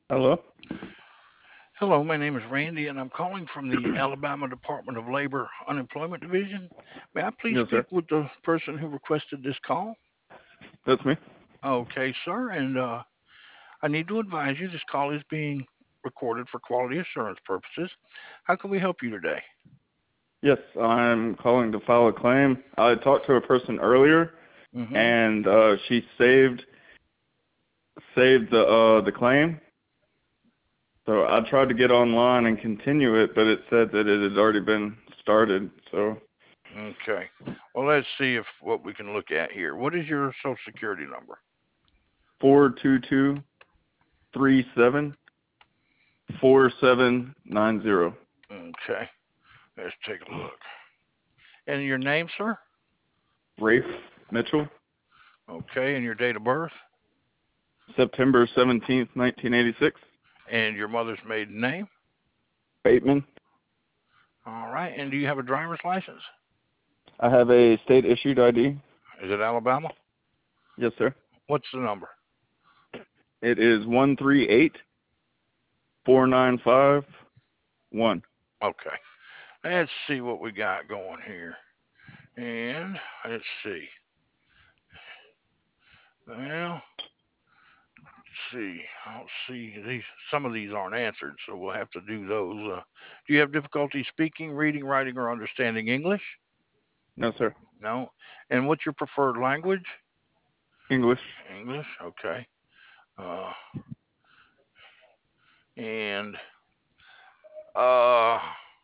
Hello? Hello, my name is Randy, and I'm calling from the Alabama Department of Labor Unemployment Division. May I please Yes, sir. speak with the person who requested this call? That's me. Okay, sir, and I need to advise you this call is being recorded for quality assurance purposes. How can we help you today? Yes, I'm calling to file a claim. I talked to a person earlier, Mm-hmm. and she saved the claim. So I tried to get online and continue it, but it said that it had already been started. So Okay. Well, let's see if what we can look at here. What is your social security number? 422374790. Okay. Let's take a look. And your name, sir? Rafe Mitchell, Okay, and your date of birth? September 17th, 1986. And your mother's maiden name? Bateman. All right. And do you have a driver's license? I have a state issued ID. Is it Alabama? Yes, sir. What's the number? It is 1384951. Okay. Let's see what we got going here. And let's see. Well, let's see. I don't see these. Some of these aren't answered, so we'll have to do those. Do you have difficulty speaking, reading, writing, or understanding English? No, sir. No. And what's your preferred language? English. English. Okay. Uh, and uh,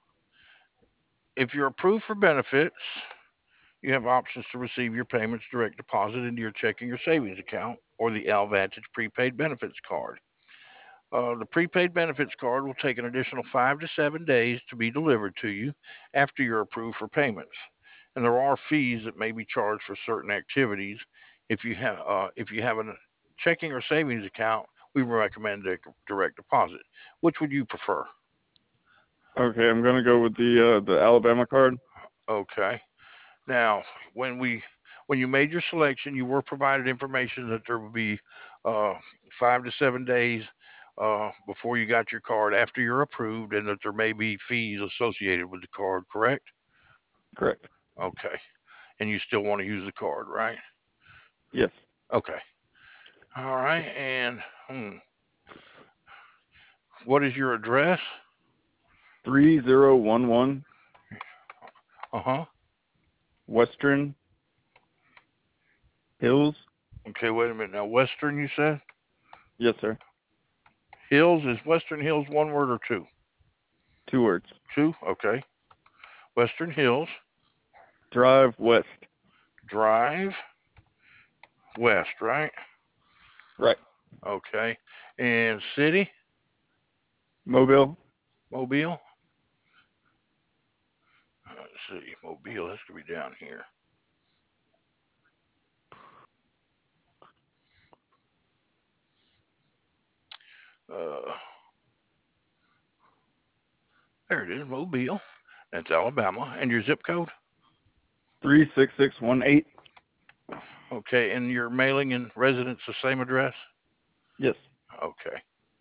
if you're approved for benefits, you have options to receive your payments direct deposit into your checking or savings account or the AllVantage prepaid benefits card. The prepaid benefits card will take an additional 5 to 7 days to be delivered to you after you're approved for payments. And there are fees that may be charged for certain activities. If you have a checking or savings account, we recommend a direct deposit. Which would you prefer? Okay, I'm gonna go with the Alabama card. Okay. Now, when we when you made your selection, you were provided information that there would be uh, 5 to 7 days before you got your card after you're approved, and that there may be fees associated with the card. Correct? Correct. Okay. And you still want to use the card, right? Yes. Okay. All right. And what is your address? 3011 Uh huh. Western Hills. Okay. Wait a minute. Now, Western, you said Yes, sir. Hills is Western Hills one word or two? Two words. Two. Okay. Western Hills Drive West. Drive West, right? Right. Okay. And city, Mobile. Mobile. Let's see, Mobile. That's gonna be down here. Uh, there it is, Mobile. That's Alabama. And your zip code. 36618. Okay. And your mailing and residence, the same address. Yes. Okay.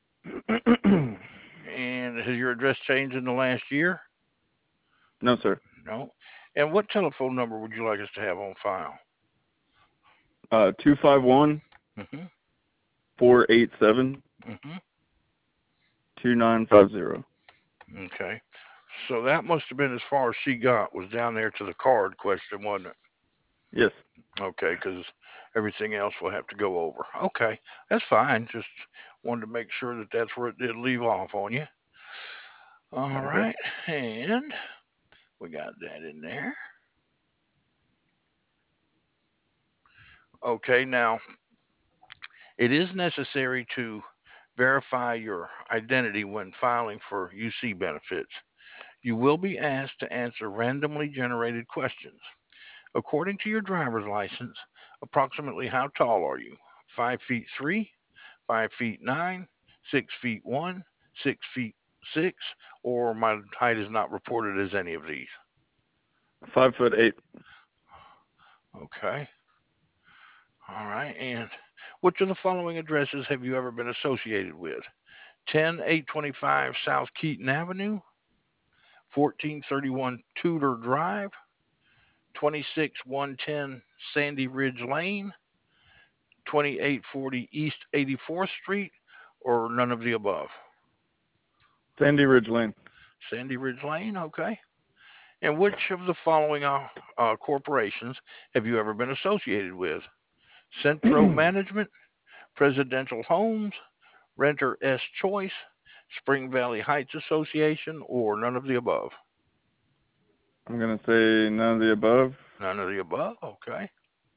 And has your address changed in the last year? No, sir. No. And what telephone number would you like us to have on file? 251 Mm-hmm. 487 Mm-hmm. 2950. Okay. So that must have been as far as she got was down there to the card question, wasn't it? Yes. Okay, because everything else we'll have to go over. Okay, that's fine. Just wanted to make sure that that's where it did leave off on you. All Okay. right, and we got that in there. Okay, now it is necessary to verify your identity when filing for UC benefits. You will be asked to answer randomly generated questions. According to your driver's license, approximately how tall are you? 5 feet 3, 5 feet 9, 6 feet 1, 6 feet 6, or my height is not reported as any of these. 5'8". Okay. All right. And which of the following addresses have you ever been associated with? 10825 South Keaton Avenue, 1431 Tudor Drive, 26110 Sandy Ridge Lane, 2840 East 84th Street, or none of the above? Sandy Ridge Lane. Sandy Ridge Lane, okay. And which of the following corporations have you ever been associated with? Centro Management, Presidential Homes, Renter S Choice, Spring Valley Heights Association, or none of the above? I'm going to say none of the above. None of the above, okay.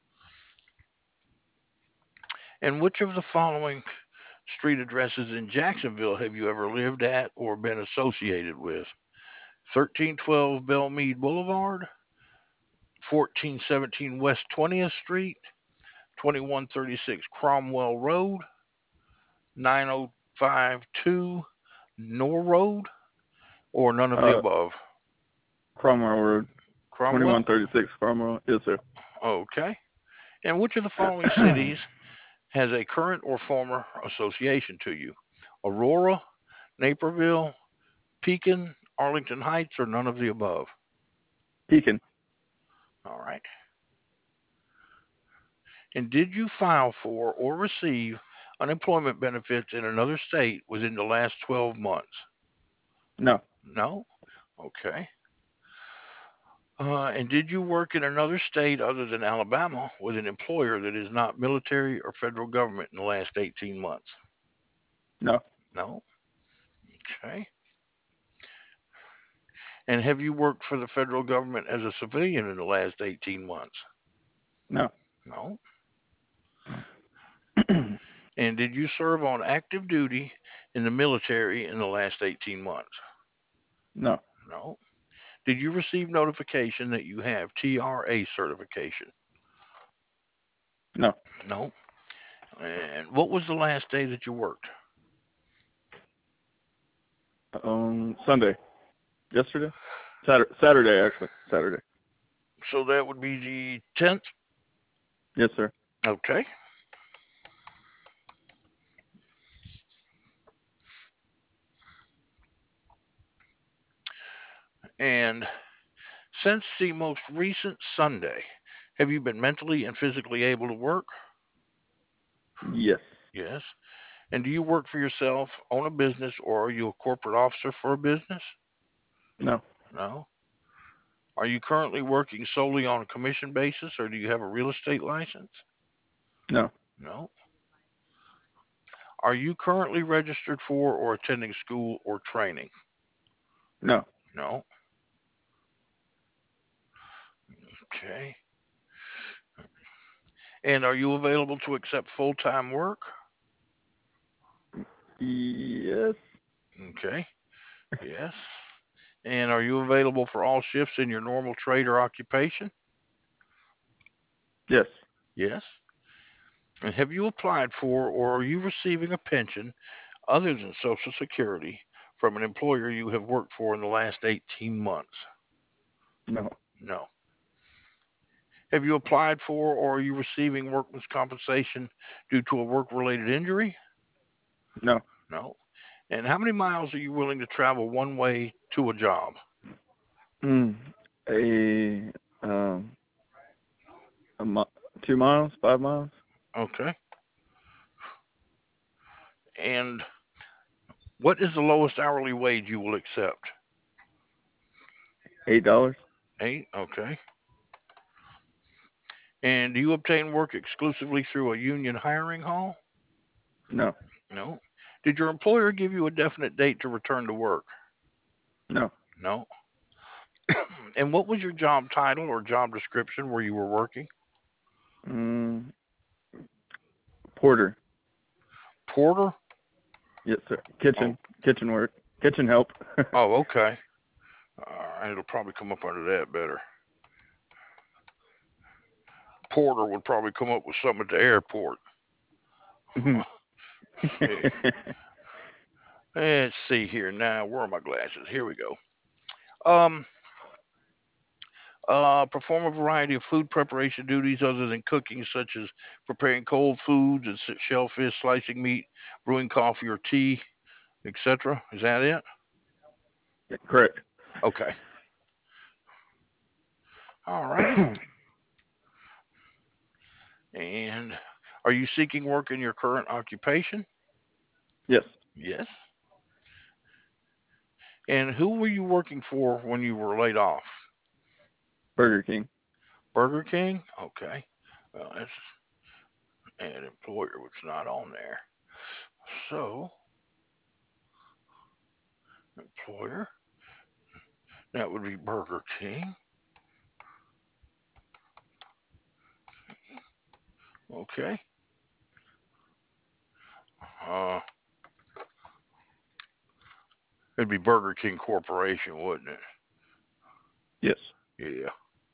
And which of the following street addresses in Jacksonville have you ever lived at or been associated with? 1312 Belmead Boulevard, 1417 West 20th Street, 2136 Cromwell Road, 9052 Nor Road, or none of the Uh, above? Cromwell Road. Cromwell? 2136 Cromwell. Yes, sir. Okay. And which of the following cities has a current or former association to you? Aurora, Naperville, Pekin, Arlington Heights, or none of the above? Pekin. All right. And did you file for or receive unemployment benefits in another state within the last 12 months? No. No? Okay. And did you work in another state other than Alabama with an employer that is not military or federal government in the last 18 months? No. No? Okay. And have you worked for the federal government as a civilian in the last 18 months? No. No. And did you serve on active duty in the military in the last 18 months? No. No. Did you receive notification that you have TRA certification? No. No. And what was the last day that you worked? Sunday. Yesterday? Saturday, actually. Saturday. So that would be the 10th? Yes, sir. Okay. And since the most recent Sunday, have you been mentally and physically able to work? Yes. Yes. And do you work for yourself, own a business, or are you a corporate officer for a business? No. No. Are you currently working solely on a commission basis, or do you have a real estate license? No. No. Are you currently registered for or attending school or training? No. No. Okay. And are you available to accept full time work? Yes. Okay. Yes. And are you available for all shifts in your normal trade or occupation? Yes. Yes. And have you applied for or are you receiving a pension other than Social Security from an employer you have worked for in the last 18 months? No. No. Have you applied for or are you receiving workman's compensation due to a work related injury? No. No. And how many miles are you willing to travel one way to a job? Mm. A 2 miles, 5 miles, Okay. And what is the lowest hourly wage you will accept? $8. Eight. Okay. And do you obtain work exclusively through a union hiring hall? No. No. Did your employer give you a definite date to return to work? No. No. And what was your job title or job description where you were working? Mm. Porter. Porter? Yes, sir. Oh, Kitchen work. Kitchen help. oh, okay. It'll probably come up under that better. Porter would probably come up with something at the airport. Yeah. Let's see here now. Where are my glasses? Here we go. Um, perform a variety of food preparation duties other than cooking, such as preparing cold foods and shellfish, slicing meat, brewing coffee or tea. etc. Is that it? Correct. Okay. All righty. And are you seeking work in your current occupation? Yes. Yes. And who were you working for when you were laid off? Burger King. Burger King? Okay. Well, that's an employer which not on there. So, employer, that would be Burger King. Okay. Uh, it'd be Burger King Corporation, wouldn't it? Yes. Yeah.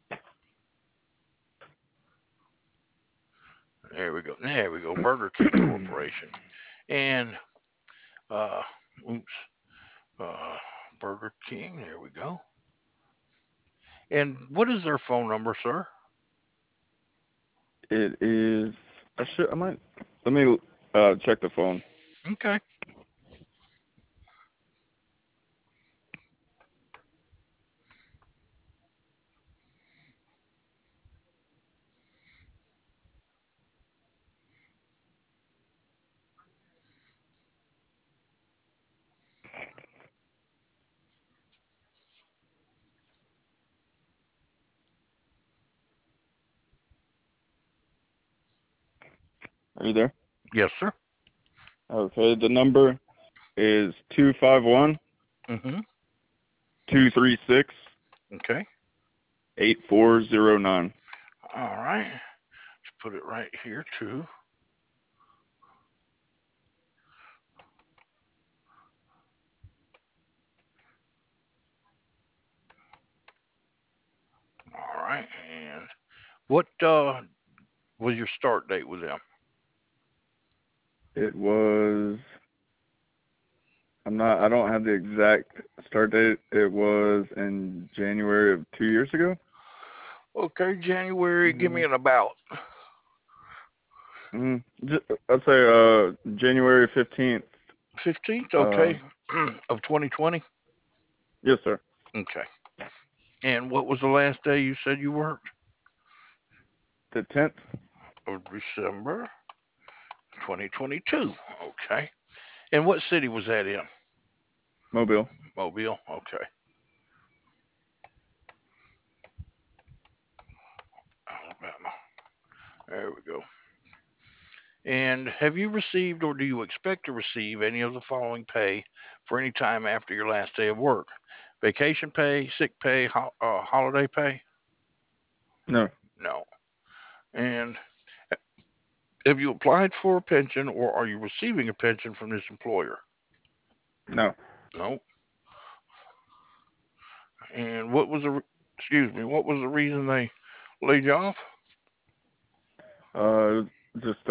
There we go. There we go. Burger King Corporation. And, uh, oops. Uh, Burger King. There we go. And what is their phone number, sir? It is. I might. Let me check the phone. Okay. Are you there? Yes, sir. Okay. The number is 251 Mm-hmm. 236 Okay. 8409. All right. Let's put it right here too. All right. And what was your start date with them? It was. I'm not. I don't have the exact start date. It was in January of 2 years ago. Okay, January. Give me Mm, an about. I'd say January 15th. 15th. Uh, Okay. Of 2020. yes, sir. Okay. And what was the last day you said you worked? The 10th. Of December 2022. Okay. And what city was that in? Mobile. Mobile. Okay. Alabama. There we go. And have you received or do you expect to receive any of the following pay for any time after your last day of work? Vacation pay, sick pay, holiday pay? No. No. And have you applied for a pension or are you receiving a pension from this employer? No. No. And what was the excuse me, what was the reason they laid you off? Just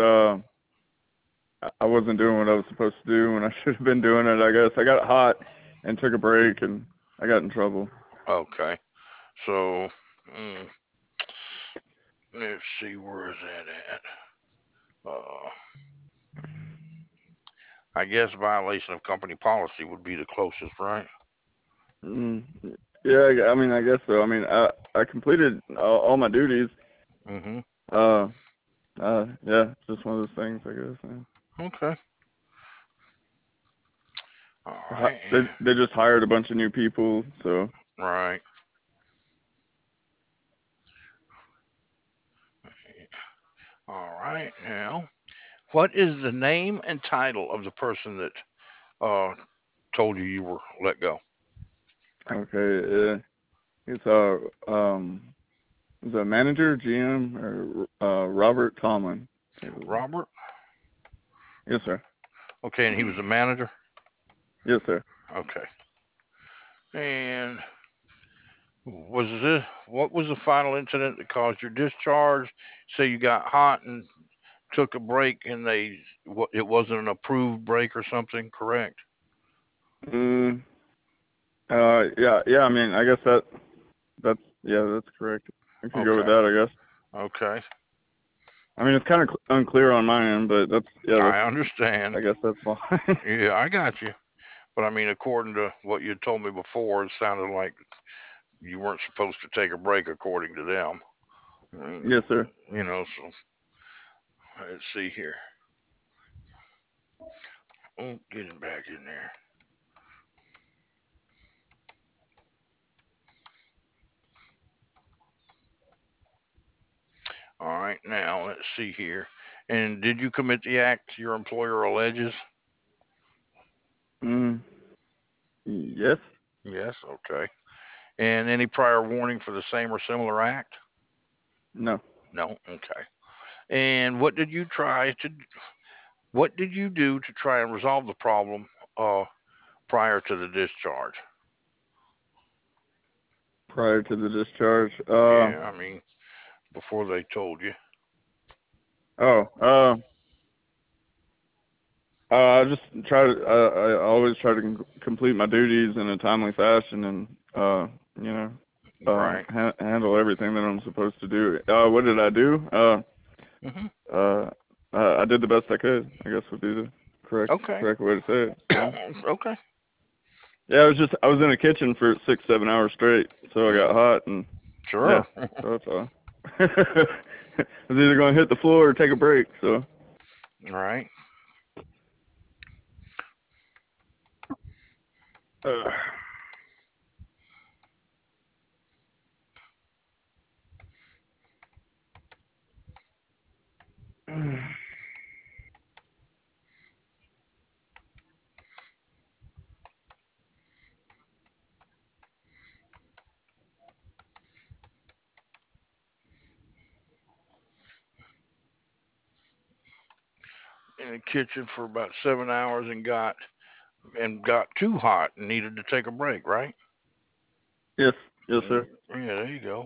I wasn't doing what I was supposed to do when I should have been doing it. I guess I got hot and took a break, and I got in trouble. Okay. So mm, let's see, where is that at? Uh, I guess violation of company policy would be the closest, right? Mm, yeah, I mean, I guess so. I mean, I completed all my duties. Mm-hmm. Uh, yeah, it's just one of those things, I guess. Okay. All Yeah. right. They just hired a bunch of new people, so Right. All right. Now, what is the name and title of the person that uh told you you were let go? okay. It's is a manager, GM, or Robert Tomlin. Robert. Yes, sir. Okay, and he was the manager. Yes, sir. Okay. And what was the final incident that caused your discharge? Say you got hot and took a break, and it wasn't an approved break or something, correct? Mm, yeah. I mean, I guess that's correct. I could go with Okay. that, I guess. Okay. I mean, it's kind of unclear on my end, but that's I understand. I guess that's fine. Yeah, I got you. But I mean, according to what you told me before, it sounded like you weren't supposed to take a break according to them. Mm, Yes, sir. so let's see here. Oh, getting back in there. All right, now let's see here. And did you commit the act your employer alleges? Mm, yes. Yes, okay. And any prior warning for the same or similar act? No. No, okay. And what did you do to try and resolve the problem uh prior to the discharge? Prior to the discharge. Yeah, I mean, before they told you. Oh. I just try to. I always try to complete my duties in a timely fashion, and you know, Right. handle everything that I'm supposed to do. What did I do? Hmm. Uh, I did the best I could. I guess would be the correct Okay. correct way to say it. Yeah. Okay. Yeah. I was in the kitchen for 6 7 hours straight, so I got Mm, hot, and yeah. sure. So that's all. I was either going to hit the floor or take a break. So. Right. Uh, In the kitchen for about 7 hours and got too hot and needed to take a break, right? yes. Yes, sir. Yeah, there you go.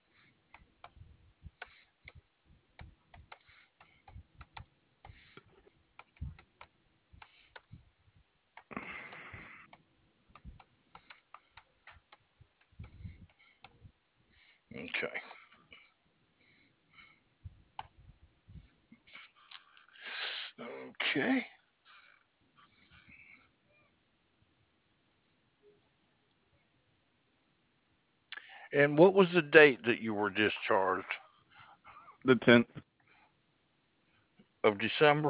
Okay. Okay. And what was the date that you were discharged? The 10th. Of December?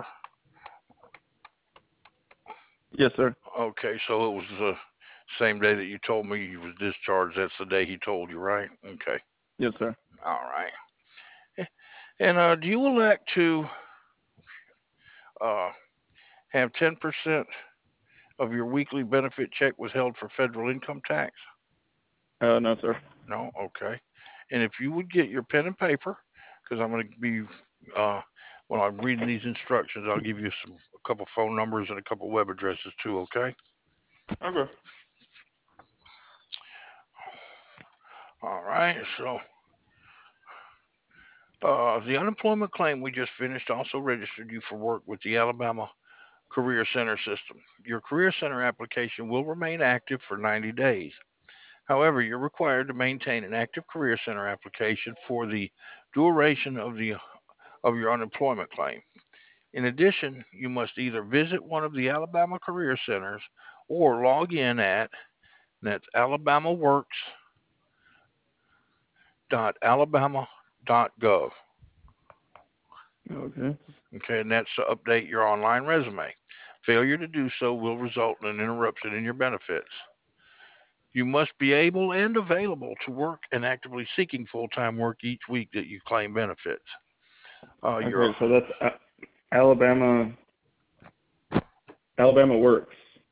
Yes, sir. Okay, so it was the same day that you told me you was discharged. That's the day he told you, right? Okay. Yes, sir. All right. And do you elect to uh, have 10% of your weekly benefit check withheld for federal income tax? No, sir. No? Okay. And if you would get your pen and paper, because I'm going to be, uh, when I'm reading these instructions, I'll give you a couple phone numbers and a couple web addresses too, okay? Okay. All right. So the unemployment claim we just finished also registered you for work with the Alabama Career Center system. Your Career Center application will remain active for 90 days. However, you're required to maintain an active Career Center application for the duration of your unemployment claim. In addition, you must either visit one of the Alabama Career Centers or log in at that's alabamaworks.alabama.gov. Okay. Okay, and that's to update your online resume. Failure to do so will result in an interruption in your benefits. You must be able and available to work and actively seeking full time work each week that you claim benefits. Your Okay. So that's Alabama. Alabama works.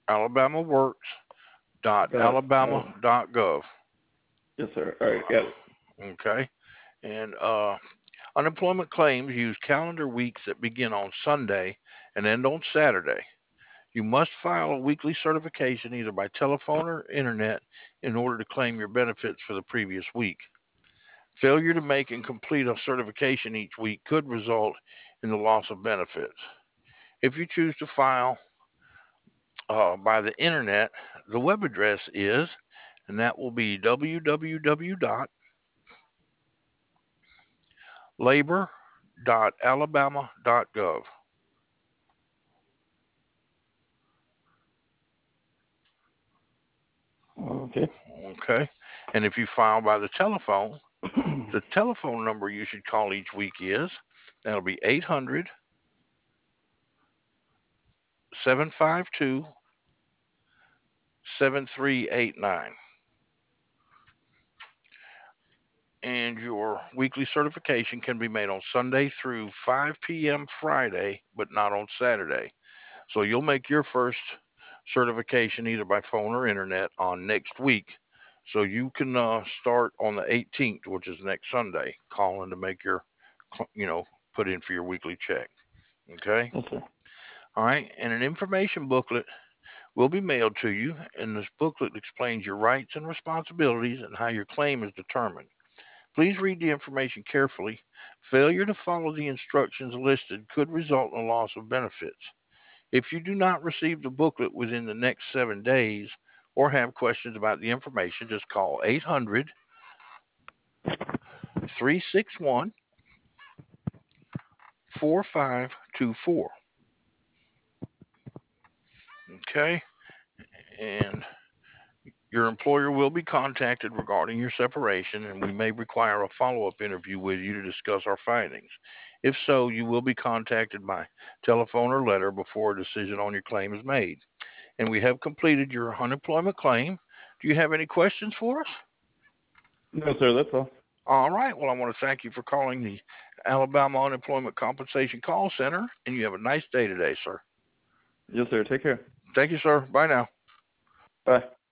Dot. alabamaworks.alabama.gov. Yes, sir. All right. Got it. Okay, and unemployment claims use calendar weeks that begin on Sunday and end on Saturday. You must file a weekly certification either by telephone or internet in order to claim your benefits for the previous week. Failure to make and complete a certification each week could result in the loss of benefits. If you choose to file by the internet, the web address is, and that will be www.labor.alabama.gov. Okay. Okay. And if you file by the telephone number you should call each week that'll be 800 752 7389. And your weekly certification can be made on Sunday through 5 p.m. Friday, but not on Saturday. So you'll make your first certification either by phone or internet on next week. So you can start on the 18th, which is next Sunday, calling to make your, put in for your weekly check. Okay. Yes, sir. All right. And an information booklet will be mailed to you. And this booklet explains your rights and responsibilities and how your claim is determined. Please read the information carefully. Failure to follow the instructions listed could result in a loss of benefits. If you do not receive the booklet within the next 7 days or have questions about the information, just call 800 361 4524. Okay. And your employer will be contacted regarding your separation, and we may require a follow up interview with you to discuss our findings. If so, you will be contacted by telephone or letter before a decision on your claim is made. And we have completed your unemployment claim. Do you have any questions for us? No, sir. That's all. All right. Well, I want to thank you for calling the Alabama Unemployment Compensation Call Center, and you have a nice day today, sir. Yes, sir. Take care. Thank you, sir. Bye now. Bye.